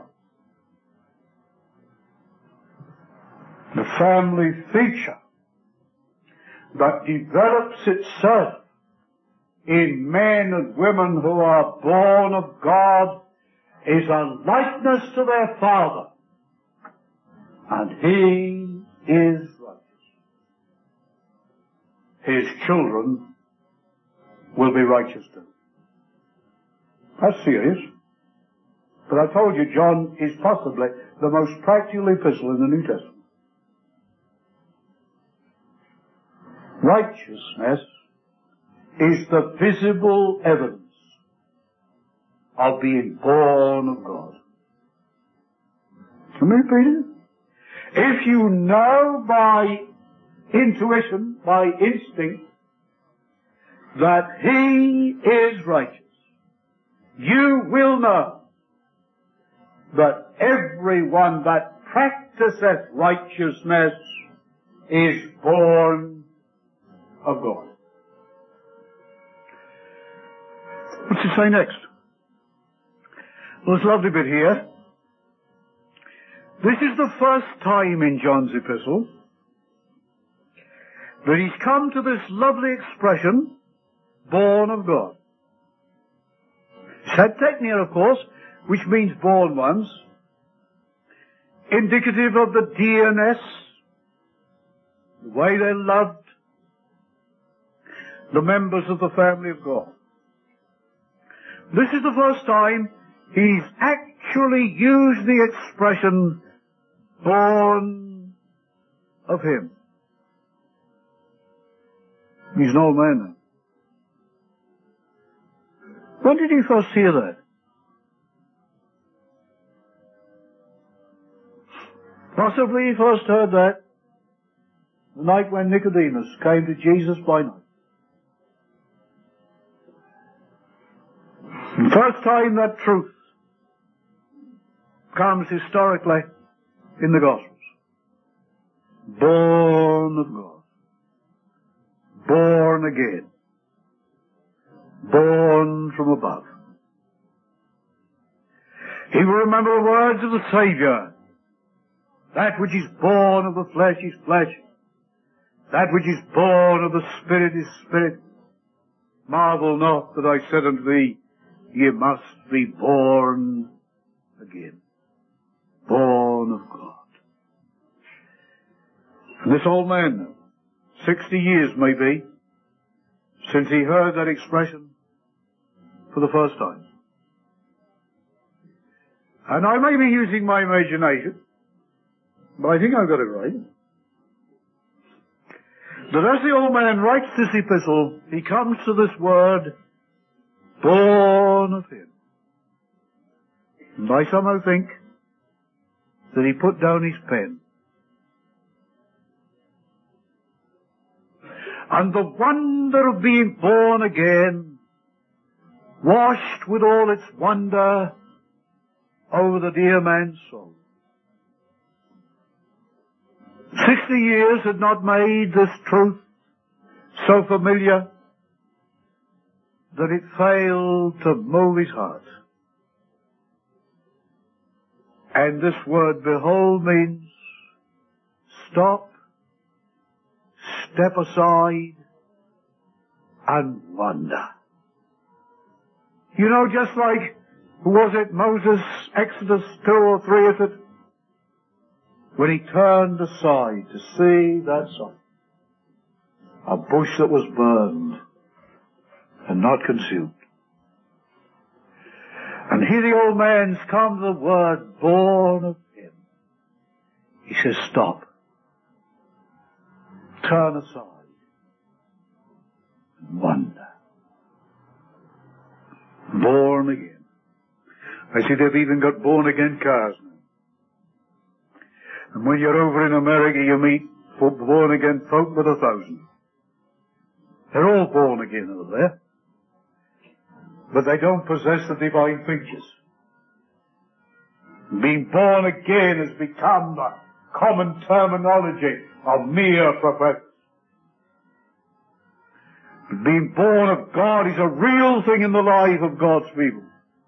The family feature that develops itself in men and women who are born of God is a likeness to their Father. And He is righteous. His children will be righteous too. That's serious. But I told you John is possibly the most practical epistle in the New Testament. Righteousness is the visible evidence of being born of God. Can we repeat it? If you know by intuition, by instinct, that He is righteous, you will know that everyone that practiseth righteousness is born of God. What's he say next? Well, this lovely bit here. This is the first time in John's epistle that he's come to this lovely expression, born of God. Sateknia, of course, which means born ones, indicative of the dearness, the way they loved the members of the family of God. This is the first time he's actually used the expression born of Him. He's an old man now. When did he first hear that? Possibly he first heard that the night when Nicodemus came to Jesus by night. The first time that truth comes historically in the Gospels. Born of God. Born again. Born from above. He will remember the words of the Saviour. That which is born of the flesh is flesh. That which is born of the Spirit is spirit. Marvel not that I said unto thee, ye must be born again. Born of God. And this old man now, sixty years maybe, since he heard that expression for the first time. And I may be using my imagination, but I think I've got it right. that as the old man writes this epistle, he comes to this word, born of him. And I somehow think that he put down his pen. And the wonder of being born again, washed with all its wonder over the dear man's soul. Sixty years had not made this truth so familiar that it failed to move his heart. And this word, behold, means stop, step aside, and wonder. You know, just like, who was it, Moses, Exodus two or three, is it? When he turned aside to see that sight, a bush that was burned and not consumed. And here the old man's come to the word, born of him. He says, stop. Turn aside. Wonder. Born again. I see they've even got born again cars now. And when you're over in America, you meet born again folk with a thousand. They're all born again over there. But they don't possess the divine features. Being born again has become the common terminology of mere professors. Being born of God is a real thing in the life of God's people.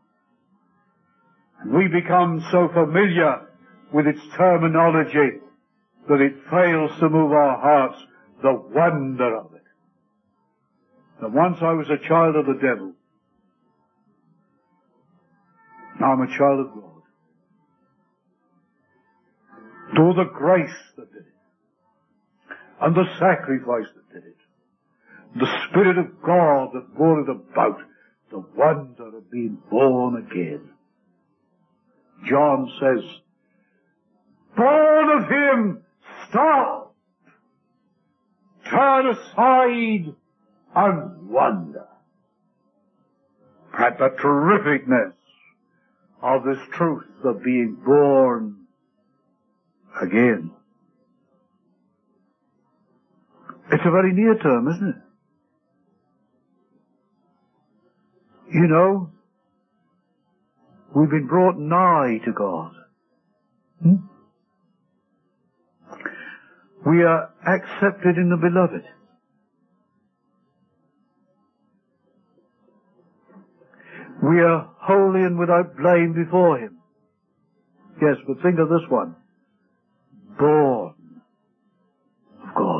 And we become so familiar with its terminology that it fails to move our hearts, the wonder of it. That once I was a child of the devil, now I'm a child of God. To the grace that did it, and the sacrifice that did it, the Spirit of God that brought it about, the wonder of being born again. John says, born of him, stop, turn aside, and wonder at the terrificness of this truth of being born again. It's a very near term, isn't it? You know, we've been brought nigh to God. Hmm? We are accepted in the beloved. We are holy and without blame before him. Yes, but think of this one. Born of God.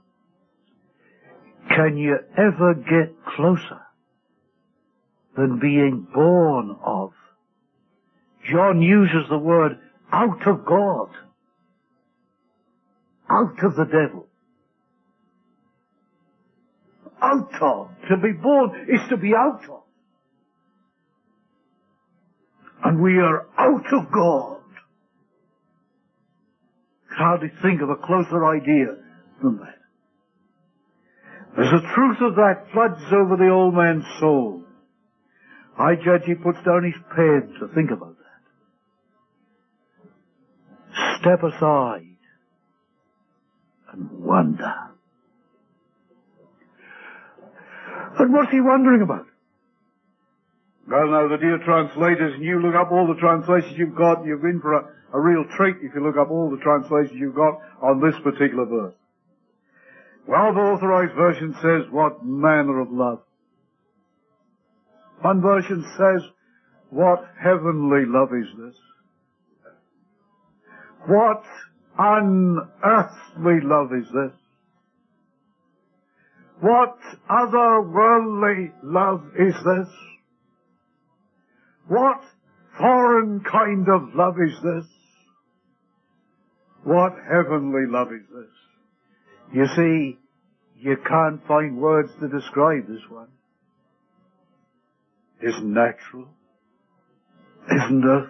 Can you ever get closer than being born of? John uses the word out of God. Out of the devil. Out of. To be born is to be out of. And we are out of God. Can hardly think of a closer idea than that. As the truth of that floods over the old man's soul, I judge he puts down his pen to think about that. Step aside and wonder. And what's he wondering about? Well, now, the dear translators, and you look up all the translations you've got, you're in for a, a real treat if you look up all the translations you've got on this particular verse. Well, the Authorized Version says, what manner of love. One version says, what heavenly love is this? What unearthly love is this? What otherworldly love is this? What foreign kind of love is this? What heavenly love is this? You see, you can't find words to describe this one. Isn't natural. Isn't earthly.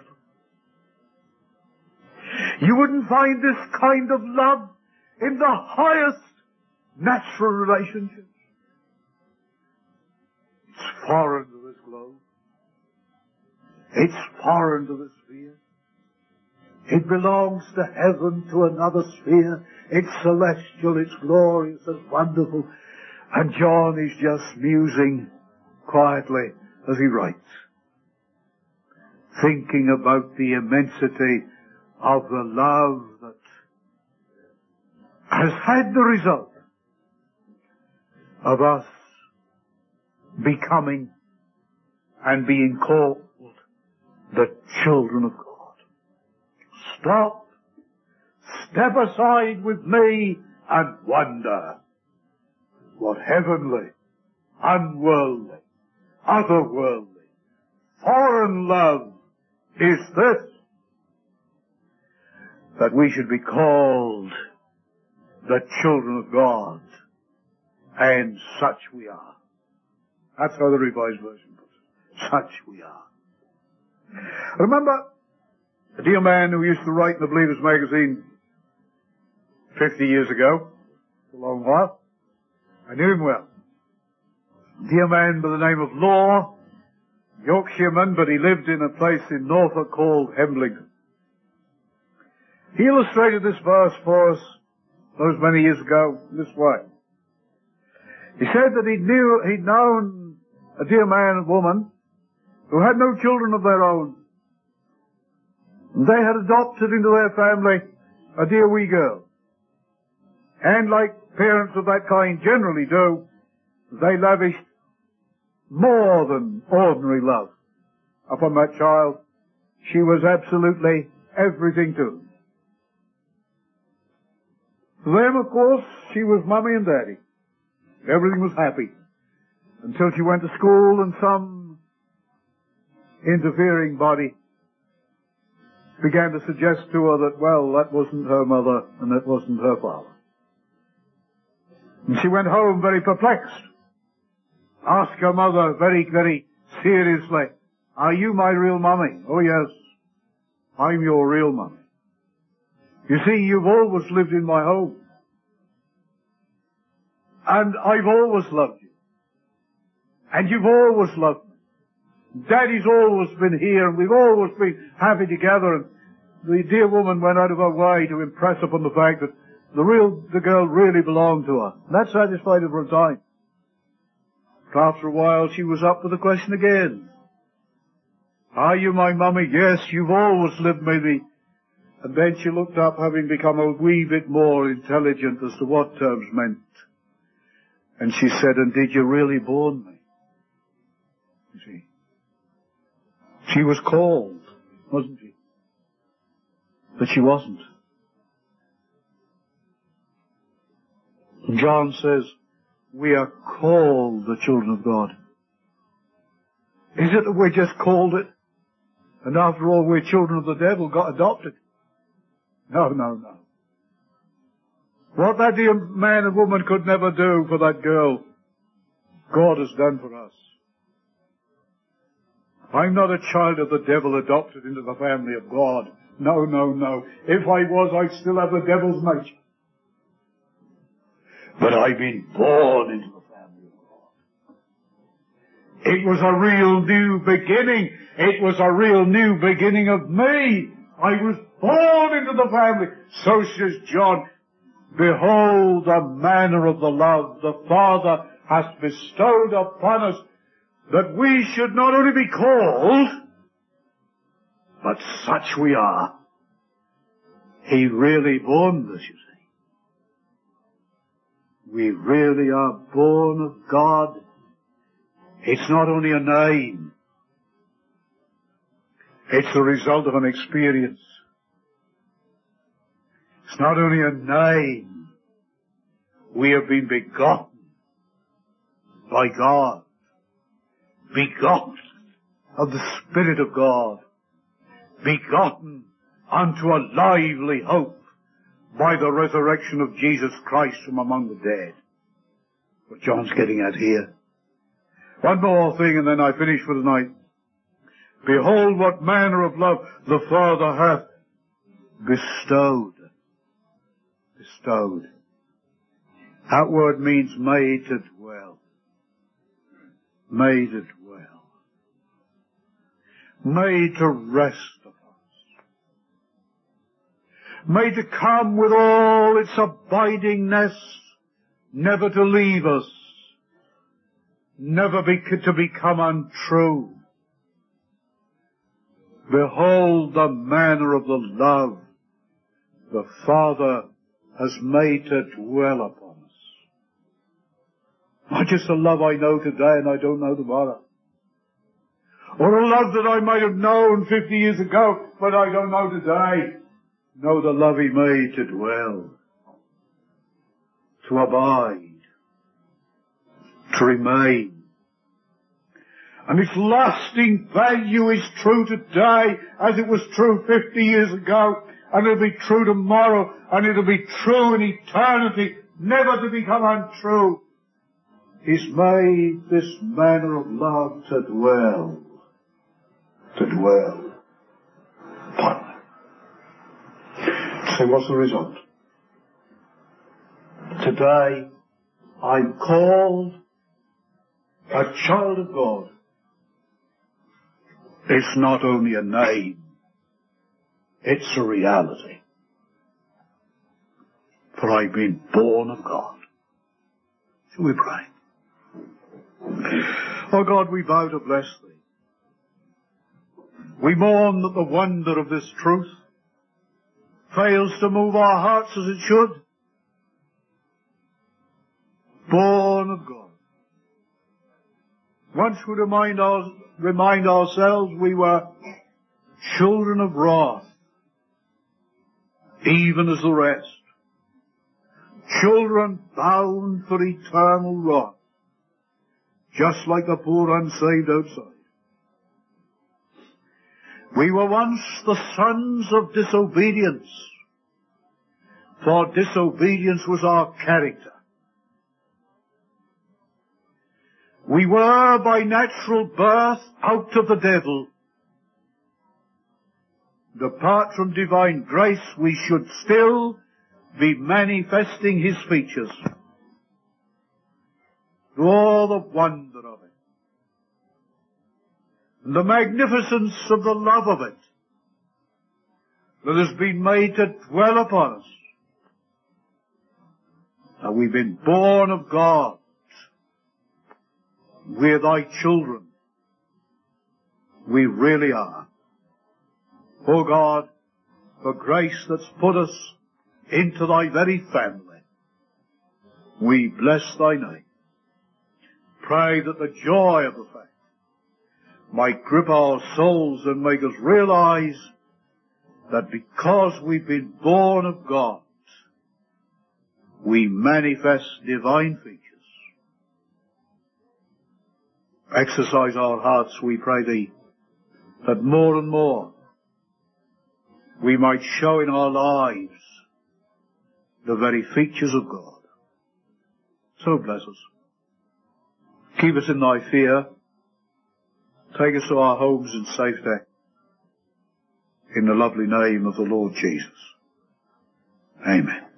You wouldn't find this kind of love in the highest natural relationships. It's foreign to this globe. It's foreign to this sphere. It belongs to heaven, to another sphere. It's celestial, it's glorious, it's wonderful. And John is just musing quietly as he writes, thinking about the immensity of the love that has had the result of us becoming and being called the children of God. Stop, step aside with me and wonder what heavenly, unworldly, otherworldly, foreign love is this, that we should be called the children of God, and such we are. That's how the Revised Version puts it. Such we are. Remember a dear man who used to write in the Believer's Magazine fifty years ago, a long while. I knew him well. A dear man by the name of Law, Yorkshireman, but he lived in a place in Norfolk called Hemblington. He illustrated this verse for us those many years ago this way. He said that he knew, he'd known a dear man and woman who had no children of their own. They had adopted into their family a dear wee girl. And like parents of that kind generally do, they lavished more than ordinary love upon that child. She was absolutely everything to them. For them, of course, she was Mummy and Daddy. Everything was happy. Until she went to school and some interfering body began to suggest to her that, well, that wasn't her mother and that wasn't her father. And she went home very perplexed. Asked her mother very, very seriously, are you my real mummy? Oh yes, I'm your real mummy. You see, you've always lived in my home. And I've always loved you. And you've always loved me. Daddy's always been here and we've always been happy together. And the dear woman went out of her way to impress upon the fact that the real, the girl really belonged to her. And that satisfied her for a time. After a while she was up with the question again. Are you my mummy? Yes, you've always lived with me. And then she looked up, having become a wee bit more intelligent as to what terms meant. And she said, and did you really born me? You see. She was called, wasn't she? But she wasn't. And John says, we are called the children of God. Is it that we just called it? And after all, we're children of the devil, got adopted? No, no, no. What that dear man and woman could never do for that girl, God has done for us. I'm not a child of the devil adopted into the family of God. No, no, no. If I was, I'd still have the devil's nature. But I've been born into the family of God. It was a real new beginning. It was a real new beginning of me. I was born into the family. So says John, behold the manner of the love the Father has bestowed upon us, that we should not only be called, but such we are. He really born us, you see. We really are born of God. It's not only a name. It's the result of an experience. It's not only a name. We have been begotten by God. Begotten of the Spirit of God. Begotten unto a lively hope by the resurrection of Jesus Christ from among the dead. What John's getting at here. One more thing and then I finish for tonight. Behold what manner of love the Father hath bestowed. Bestowed. That word means made to dwell. Made to dwell. Made to rest upon us. Made to come with all its abidingness, never to leave us, never be, to become untrue. Behold the manner of the love the Father has made to dwell upon us. Not just a love I know today and I don't know tomorrow. Or a love that I might have known fifty years ago, but I don't know today. No, the love He made to dwell, to abide, to remain. And its lasting value is true today as it was true fifty years ago, and it'll be true tomorrow, and it'll be true in eternity, never to become untrue. He's made this manner of love to dwell, to dwell upon them. So what's the result? Today, I'm called a child of God. It's not only a name, it's a reality. For I've been born of God. Shall we pray? Oh God, we vow to bless Thee. We mourn that the wonder of this truth fails to move our hearts as it should. Born of God. Once we remind, our, remind ourselves we were children of wrath, even as the rest. Children bound for eternal wrath, just like the poor unsaved outside. We were once the sons of disobedience, for disobedience was our character. We were by natural birth out of the devil. Apart from divine grace, we should still be manifesting His features. Through all the wonder of it, and the magnificence of the love of it that has been made to dwell upon us. And we've been born of God. We're Thy children. We really are. Oh God, for grace that's put us into Thy very family, we bless Thy name. Pray that the joy of the fact might grip our souls and make us realize that because we've been born of God, we manifest divine features. Exercise our hearts, we pray Thee, that more and more we might show in our lives the very features of God. So bless us. Keep us in Thy fear. Take us to our homes in safety. In the lovely name of the Lord Jesus. Amen.